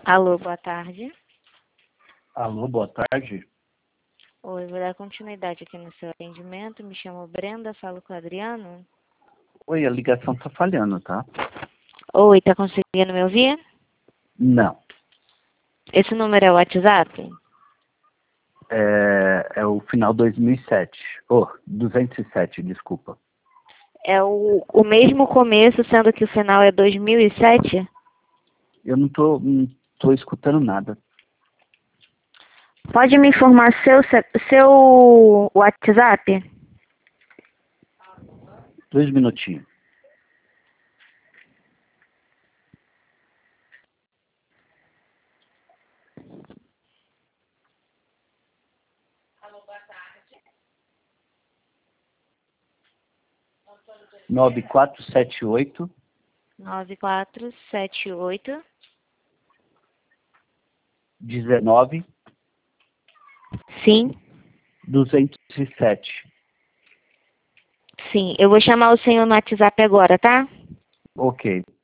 Alô, boa tarde. Alô, boa tarde. Oi, vou dar continuidade aqui no seu atendimento. Me chamo Brenda, falo com o Adriano. Oi, a ligação tá falhando, tá? Oi, tá conseguindo me ouvir? Não. Esse número é o WhatsApp? É o final 2007. 207, desculpa. É o mesmo começo, sendo que o final é 2007? Eu não tô escutando nada. Pode me informar seu WhatsApp? 2 minutinhos. Nove quatro sete oito 9478. 19 Sim, 207. sim. Eu vou chamar o senhor no WhatsApp agora, tá? Ok.